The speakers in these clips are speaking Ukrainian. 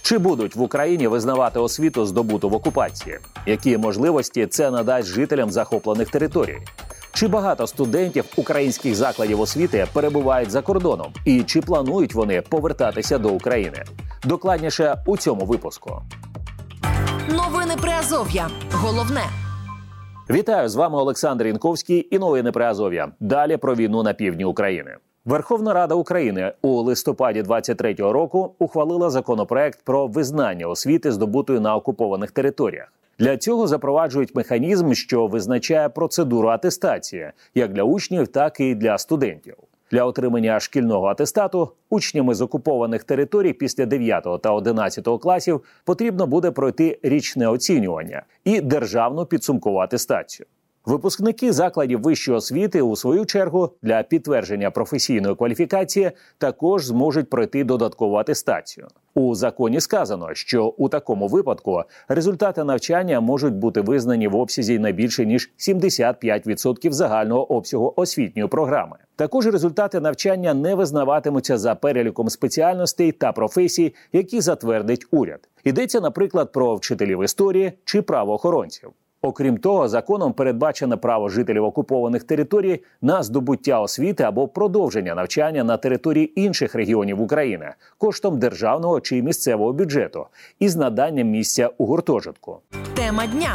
Чи будуть в Україні визнавати освіту, здобуту в окупації? Які можливості це надасть жителям захоплених територій? Чи багато студентів українських закладів освіти перебувають за кордоном? І чи планують вони повертатися до України? Докладніше у цьому випуску. Новини Приазов'я. Головне. Вітаю, з вами Олександр Янковський і новини Приазов'я. Далі про війну на півдні України. Верховна Рада України у листопаді 2023 року ухвалила законопроект про визнання освіти, здобутої на окупованих територіях. Для цього запроваджують механізм, що визначає процедуру атестації, як для учнів, так і для студентів. Для отримання шкільного атестату учнями з окупованих територій після 9 та 11 класів потрібно буде пройти річне оцінювання і державну підсумкову атестацію. Випускники закладів вищої освіти, у свою чергу, для підтвердження професійної кваліфікації також зможуть пройти додаткову атестацію. У законі сказано, що у такому випадку результати навчання можуть бути визнані в обсязі не більше, ніж 75% загального обсягу освітньої програми. Також результати навчання не визнаватимуться за переліком спеціальностей та професій, які затвердить уряд. Йдеться, наприклад, про вчителів історії чи правоохоронців. Окрім того, законом передбачено право жителів окупованих територій на здобуття освіти або продовження навчання на території інших регіонів України коштом державного чи місцевого бюджету із наданням місця у гуртожитку. Тема дня.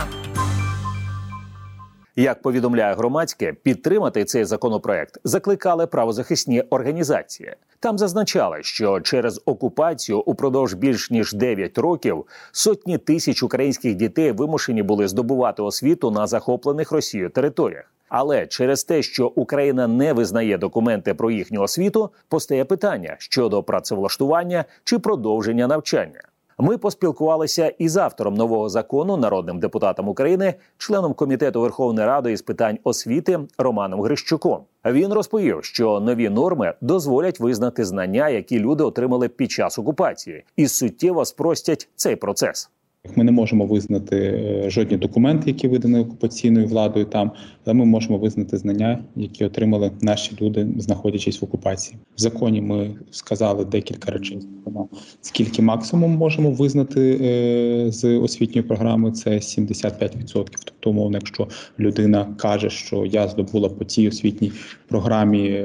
Як повідомляє громадське, підтримати цей законопроект закликали правозахисні організації. Там зазначали, що через окупацію упродовж більш ніж 9 років сотні тисяч українських дітей вимушені були здобувати освіту на захоплених Росією територіях. Але через те, що Україна не визнає документи про їхню освіту, постає питання щодо працевлаштування чи продовження навчання. Ми поспілкувалися із автором нового закону, народним депутатом України, членом Комітету Верховної Ради із питань освіти Романом Грищуком. Він розповів, що нові норми дозволять визнати знання, які люди отримали під час окупації, і суттєво спростять цей процес. Ми не можемо визнати жодні документи, які видані окупаційною владою там, але ми можемо визнати знання, які отримали наші люди, знаходячись в окупації. В законі ми сказали декілька речей. Скільки максимум можемо визнати з освітньої програми, це 75%. Тобто, умовно, якщо людина каже, що я здобула по цій освітній програмі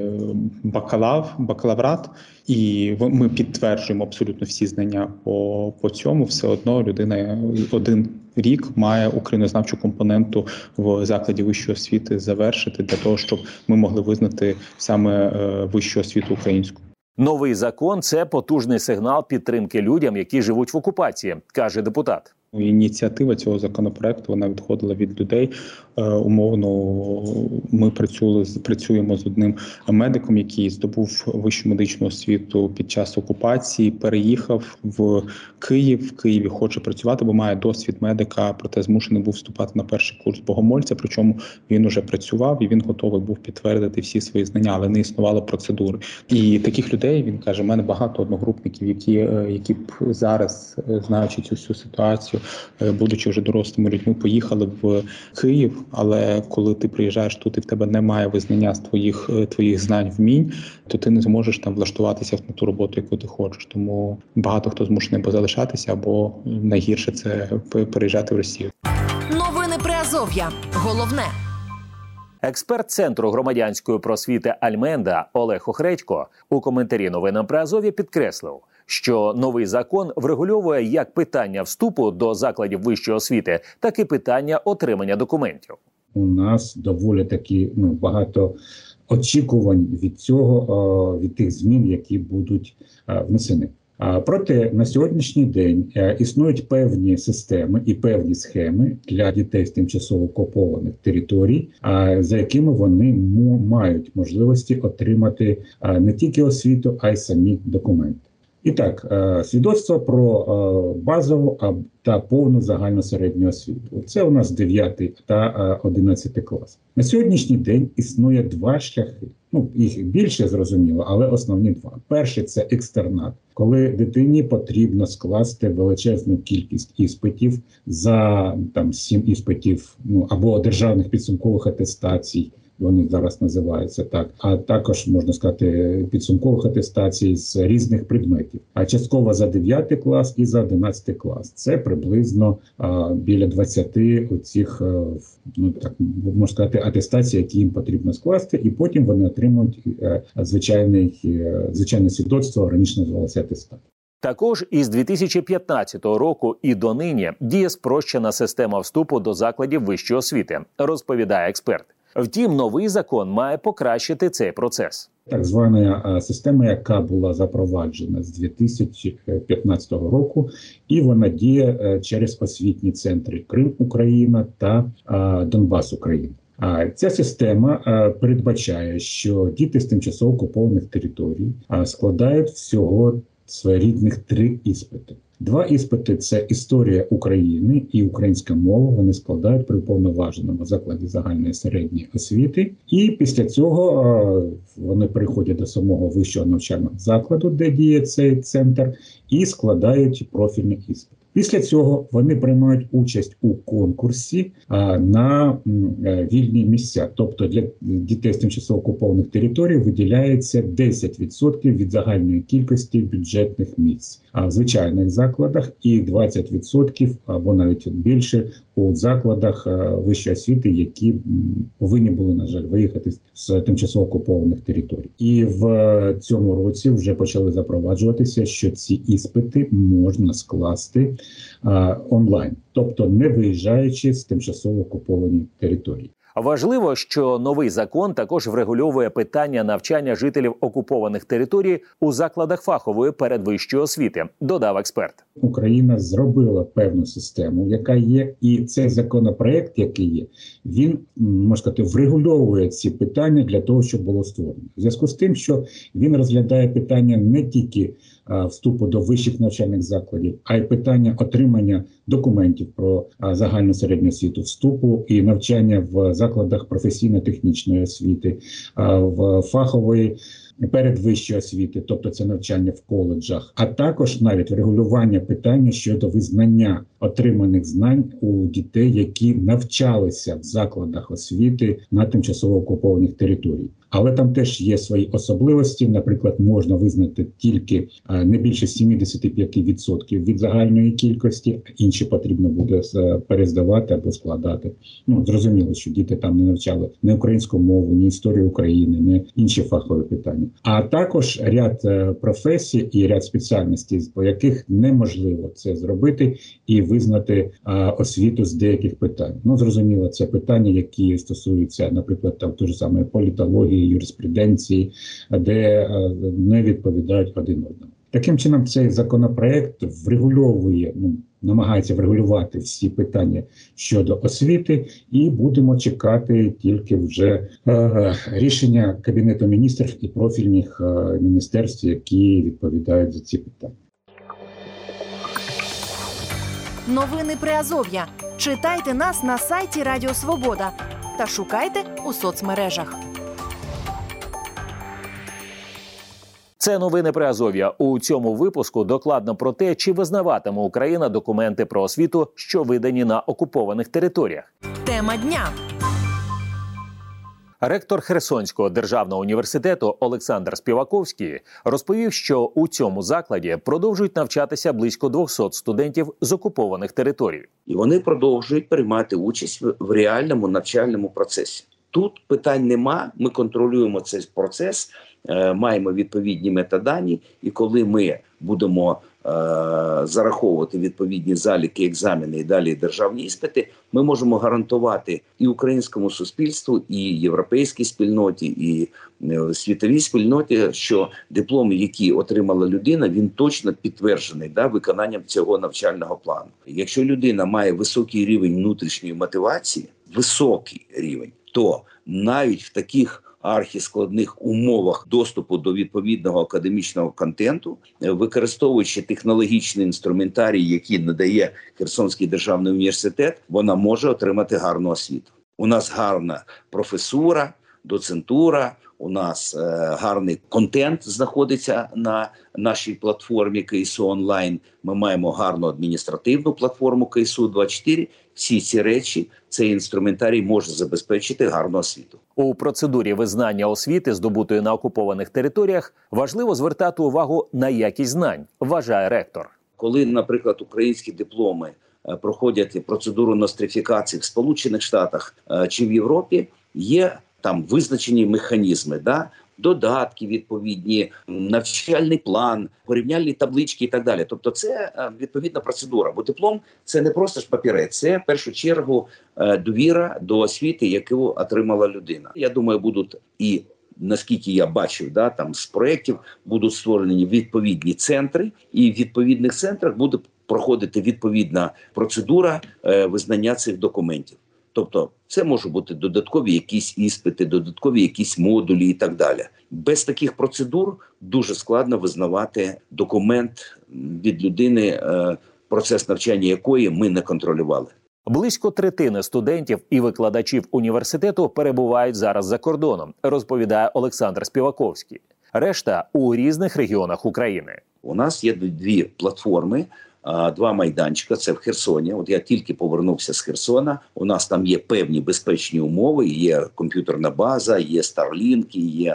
бакалаврат, і ми підтверджуємо абсолютно всі знання по цьому, все одно людина 1 рік має українознавчу компоненту в закладі вищої освіти завершити для того, щоб ми могли визнати саме вищу освіту українську. Новий закон – це потужний сигнал підтримки людям, які живуть в окупації, каже депутат. Ініціатива цього законопроекту, вона відходила від людей. Умовно, ми працюємо з одним медиком, який здобув вищу медичну освіту під час окупації, переїхав в Київ. В Києві хоче працювати, бо має досвід медика, проте змушений був вступати на перший курс богомольця, причому він уже працював і він готовий був підтвердити всі свої знання, але не існувало процедури. І таких людей, він каже, в мене багато одногрупників, які б зараз, знаючи цю всю ситуацію, будучи вже дорослими людьми, поїхали в Київ, але коли ти приїжджаєш тут і в тебе немає визнання з твоїх знань, вмінь, то ти не зможеш там влаштуватися на ту роботу, яку ти хочеш. Тому багато хто змушений або залишатися, або найгірше це переїжджати в Росію. Новини Приазов'я. Головне. Експерт Центру громадянської просвіти «Альменда» Олег Охредько у коментарі новинам Приазов'я підкреслив, що новий закон врегульовує як питання вступу до закладів вищої освіти, так і питання отримання документів. У нас доволі таки багато очікувань від цього, від тих змін, які будуть внесені. Проте на сьогоднішній день існують певні системи і певні схеми для дітей з тимчасово окупованих територій, за якими вони мають можливості отримати не тільки освіту, а й самі документи. І так, свідоцтво про базову та повну загальну середню освіту. Це у нас 9 та 11 клас. На сьогоднішній день існує 2 шляхи. Їх більше, зрозуміло, але основні 2. Перший – це екстернат, коли дитині потрібно скласти величезну кількість іспитів за 7 іспитів, або державних підсумкових атестацій, вони зараз називаються так, а також, можна сказати, підсумкових атестацій з різних предметів. А частково за 9 клас і за 11 клас. Це приблизно біля 20 оцих, ну так можна сказати, атестацій, які їм потрібно скласти, і потім вони отримують звичайне свідоцтво, раніше називалося атестат. Також із 2015 року і донині діє спрощена система вступу до закладів вищої освіти, розповідає експерт. Втім, новий закон має покращити цей процес. Так звана система, яка була запроваджена з 2015 року, і вона діє через освітні центри Крим Україна та Донбас Україна. Ця система передбачає, що діти з тимчасово окупованих територій складають всього своєрідних 3 іспити. 2 іспити – це історія України і українська мова. Вони складають при уповноваженому закладі загальної середньої освіти. І після цього вони переходять до самого вищого навчального закладу, де діє цей центр, і складають профільний іспит. Після цього вони приймають участь у конкурсі на вільні місця. Тобто для дітей з тимчасово окупованих територій виділяється 10% від загальної кількості бюджетних місць. А в звичайних закладах і 20% або навіть більше у закладах вищої освіти, які повинні були, на жаль, виїхати з тимчасово окупованих територій. І в цьому році вже почали запроваджуватися, що ці іспити можна скласти онлайн, тобто не виїжджаючи з тимчасово окупованих територій. Важливо, що новий закон також врегульовує питання навчання жителів окупованих територій у закладах фахової передвищої освіти, додав експерт. Україна зробила певну систему, яка є, і цей законопроект, який є, він, можна сказати, врегульовує ці питання для того, щоб було створено. В зв'язку з тим, що він розглядає питання не тільки вступу до вищих навчальних закладів, а й питання отримання документів про загальну середню освіту, вступу і навчання в закладах професійно-технічної освіти, в фахової передвищої освіти, тобто це навчання в коледжах, а також навіть врегулювання питання щодо визнання отриманих знань у дітей, які навчалися в закладах освіти на тимчасово окупованих територіях. Але там теж є свої особливості. Наприклад, можна визнати тільки не більше 75% від загальної кількості, інші потрібно буде перездавати або складати. Ну, зрозуміло, що діти там не навчали ні українську мову, ні історію України, ні інші фахові питання. А також ряд професій і ряд спеціальностей, по яких неможливо це зробити і визнати освіту з деяких питань. Ну, зрозуміло, це питання, які стосуються, наприклад, там той же самої політології, юриспруденції, де не відповідають один одному. Таким чином, цей законопроект врегульовує, намагається врегулювати всі питання щодо освіти, і будемо чекати тільки вже рішення Кабінету міністрів і профільних міністерств, які відповідають за ці питання. Новини Приазов'я. Читайте нас на сайті Радіо Свобода та шукайте у соцмережах. Це новини Приазов'я. У цьому випуску докладно про те, чи визнаватиме Україна документи про освіту, що видані на окупованих територіях. Тема дня. Ректор Херсонського державного університету Олександр Співаковський розповів, що у цьому закладі продовжують навчатися близько 200 студентів з окупованих територій. І вони продовжують приймати участь в реальному навчальному процесі. Тут питань нема, ми контролюємо цей процес, маємо відповідні метадані, і коли ми будемо зараховувати відповідні заліки, екзамени і далі державні іспити, ми можемо гарантувати і українському суспільству, і європейській спільноті, і світовій спільноті, що диплом, який отримала людина, він точно підтверджений виконанням цього навчального плану. Якщо людина має високий рівень внутрішньої мотивації, високий рівень, то навіть в таких архіскладних умовах доступу до відповідного академічного контенту, використовуючи технологічний інструментарій, який надає Херсонський державний університет, вона може отримати гарну освіту. У нас гарна професура, доцентура, у нас гарний контент знаходиться на нашій платформі КСУ онлайн. Ми маємо гарну адміністративну платформу КСУ-24. Всі ці речі, цей інструментарій може забезпечити гарну освіту. У процедурі визнання освіти, здобутої на окупованих територіях, важливо звертати увагу на якість знань, вважає ректор. Коли, наприклад, українські дипломи проходять процедуру нострифікації в Сполучених Штатах чи в Європі, є там визначені механізми, додатки відповідні, навчальний план, порівняльні таблички і так далі. Тобто це відповідна процедура. Бо диплом – це не просто ж папірець, це в першу чергу довіра до освіти, яку отримала людина. Я думаю, будуть і наскільки я бачив, там з проєктів будуть створені відповідні центри, і в відповідних центрах буде проходити відповідна процедура визнання цих документів. Тобто це можуть бути додаткові якісь іспити, додаткові якісь модулі і так далі. Без таких процедур дуже складно визнавати документ від людини, процес навчання якої ми не контролювали. Близько третини студентів і викладачів університету перебувають зараз за кордоном, розповідає Олександр Співаковський. Решта у різних регіонах України. У нас є дві платформи, два майданчика. Це в Херсоні. От я тільки повернувся з Херсона. У нас там є певні безпечні умови, є комп'ютерна база, є старлінки, є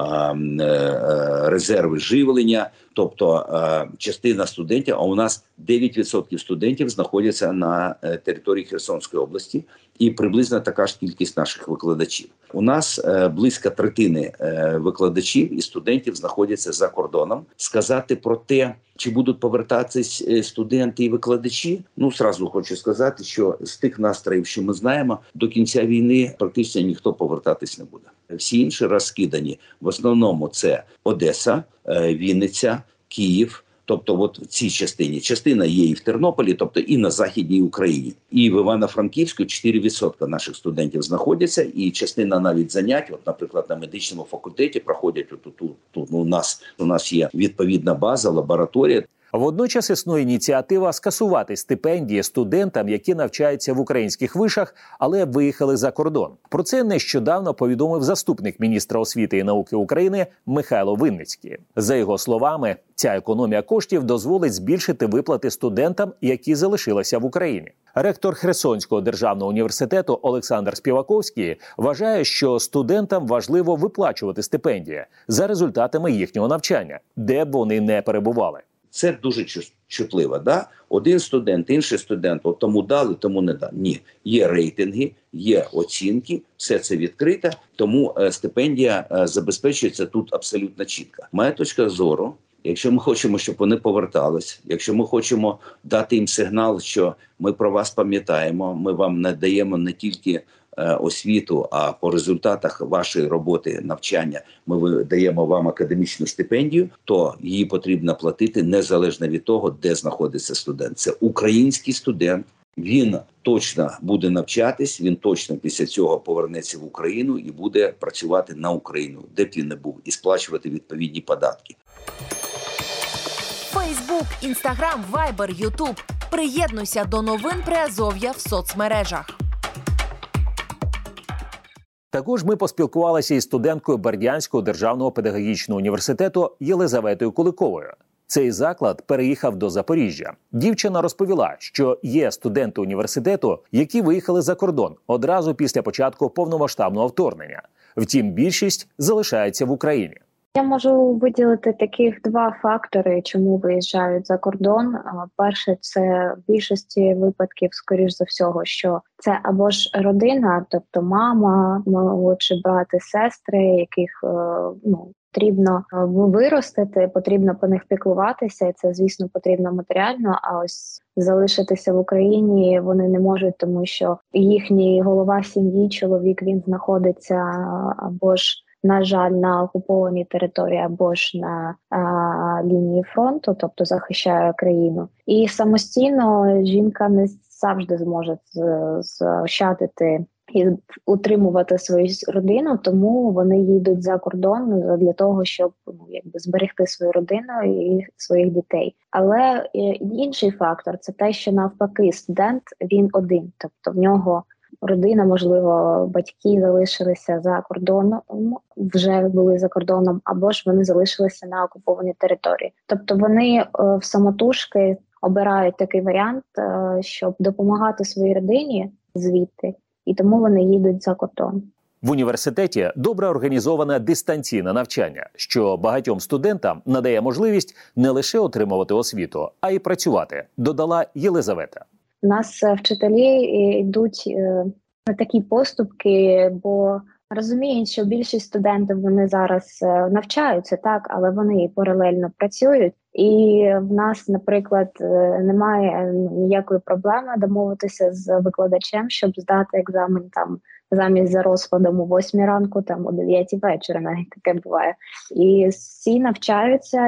резерви живлення. Тобто частина студентів, а у нас 9% студентів знаходяться на території Херсонської області і приблизно така ж кількість наших викладачів. У нас близько третини викладачів і студентів знаходяться за кордоном. Сказати про те, чи будуть повертатись студенти і викладачі, зразу хочу сказати, що з тих настроїв, що ми знаємо, до кінця війни практично ніхто повертатись не буде. Всі інші розкидані. В основному це Одеса, Вінниця, Київ. Тобто от в цій частині. Частина є і в Тернополі, тобто і на Західній Україні. І в Івано-Франківську 4% наших студентів знаходяться, і частина навіть занять, от, наприклад, на медичному факультеті проходять тут. У нас є відповідна база, лабораторія. Водночас існує ініціатива скасувати стипендії студентам, які навчаються в українських вишах, але виїхали за кордон. Про це нещодавно повідомив заступник міністра освіти і науки України Михайло Винницький. За його словами, ця економія коштів дозволить збільшити виплати студентам, які залишилися в Україні. Ректор Херсонського державного університету Олександр Співаковський вважає, що студентам важливо виплачувати стипендії за результатами їхнього навчання, де б вони не перебували. Це дуже чутливо, Один студент, інший студент, от тому дали, тому не дали. Ні, є рейтинги, є оцінки, все це відкрите, тому стипендія забезпечується тут абсолютно чітко. Моя точка зору, якщо ми хочемо, щоб вони повертались, якщо ми хочемо дати їм сигнал, що ми про вас пам'ятаємо, ми вам надаємо не тільки освіту, а по результатах вашої роботи, навчання ми даємо вам академічну стипендію, то її потрібно платити незалежно від того, де знаходиться студент. Це український студент, він точно буде навчатись, він точно після цього повернеться в Україну і буде працювати на Україну, де б він не був, і сплачувати відповідні податки. Фейсбук, Інстаграм, Вайбер, Ютуб. Приєднуйся до новин Приазов'я в соцмережах. Також ми поспілкувалися із студенткою Бердянського державного педагогічного університету Єлизаветою Куликовою. Цей заклад переїхав до Запоріжжя. Дівчина розповіла, що є студенти університету, які виїхали за кордон одразу після початку повномасштабного вторгнення. Втім, більшість залишається в Україні. Я можу виділити таких два фактори, чому виїжджають за кордон. Перше, це в більшості випадків, скоріш за всього, що це або ж родина, тобто мама, молодші брати, сестри, яких потрібно виростити, потрібно по них піклуватися, і це, звісно, потрібно матеріально, а ось залишитися в Україні вони не можуть, тому що їхній голова сім'ї, чоловік, він знаходиться або ж, на жаль, на окупованій території або ж на лінії фронту, тобто захищає країну. І самостійно жінка не завжди зможе заощадити і утримувати свою родину, тому вони їдуть за кордон для того, щоб зберегти свою родину і своїх дітей. Але інший фактор – це те, що навпаки студент, він один, тобто в нього родина, можливо, батьки залишилися за кордоном, вже були за кордоном, або ж вони залишилися на окупованій території. Тобто вони в самотужки обирають такий варіант, щоб допомагати своїй родині звідти, і тому вони їдуть за кордон. В університеті добре організоване дистанційне навчання, що багатьом студентам надає можливість не лише отримувати освіту, а й працювати, додала Єлизавета. У нас вчителі йдуть на такі поступки, бо розуміють, що більшість студентів вони зараз навчаються, так, але вони паралельно працюють. І в нас, наприклад, немає ніякої проблеми домовитися з викладачем, щоб здати екзамен там замість за розкладом о 8 ранку, там о 9 вечора, навіть таке буває. І всі навчаються,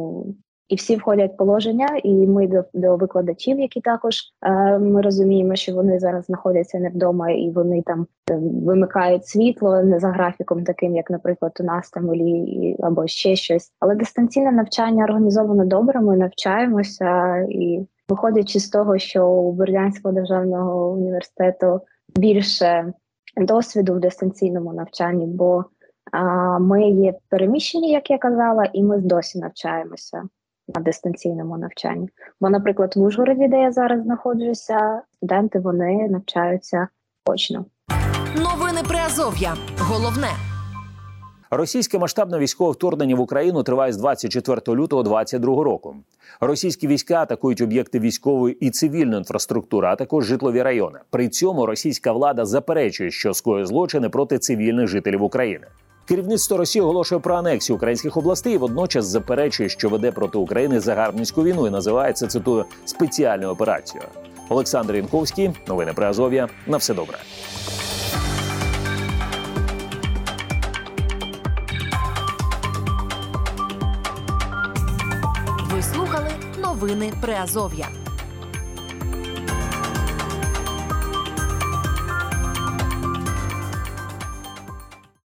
і всі входять в положення, і ми до викладачів, які також ми розуміємо, що вони зараз знаходяться не вдома, і вони там вимикають світло не за графіком таким, як, наприклад, у нас там або ще щось. Але дистанційне навчання організовано добре, ми навчаємося, і виходячи з того, що у Бердянського державного університету більше досвіду в дистанційному навчанні, бо ми є переміщені, як я казала, і ми досі навчаємося на дистанційному навчанні. Бо, наприклад, в Ужгороді, де я зараз знаходжуся, студенти, вони навчаються очно. Новини Приазов'я. Головне. Російське масштабне військове вторгнення в Україну триває з 24 лютого 2022 року. Російські війська атакують об'єкти військової і цивільної інфраструктури, а також житлові райони. При цьому російська влада заперечує, що скоює злочини проти цивільних жителів України. Керівництво Росії оголошує про анексію українських областей і водночас заперечує, що веде проти України загарбницьку війну і називає це, цитую, спеціальною операцією. Олександр Янковський, новини Приазов'я. На все добре. Ви слухали новини Приазов'я.